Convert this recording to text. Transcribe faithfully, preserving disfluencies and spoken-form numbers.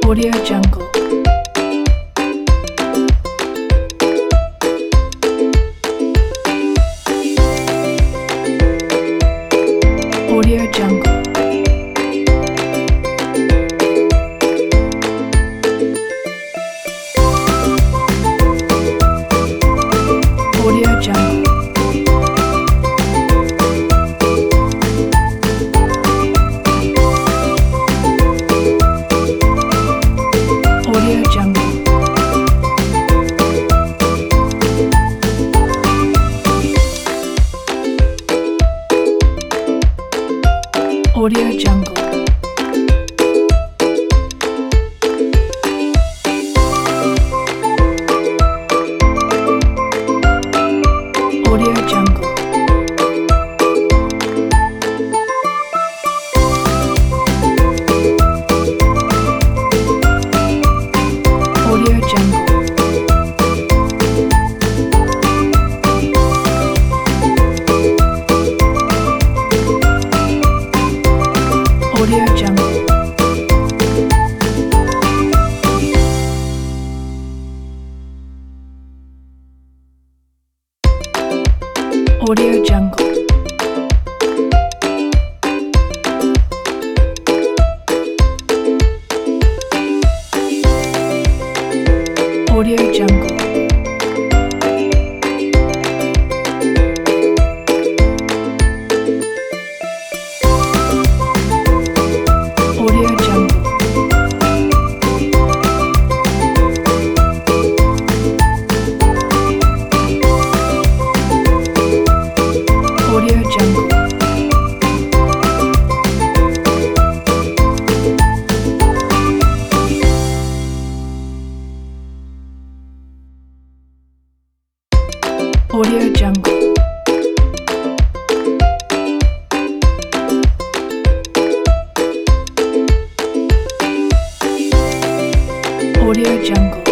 Audio Jungle. Audio Jungle. Audio Jungle. Audio Jungle. Audio Jungle. Audio Jungle. Audio Jungle. Audio Jungle. Audio Jungle. Audio Jungle. Audio Jungle. Audio Jungle. Audio Jungle. Audio Jungle.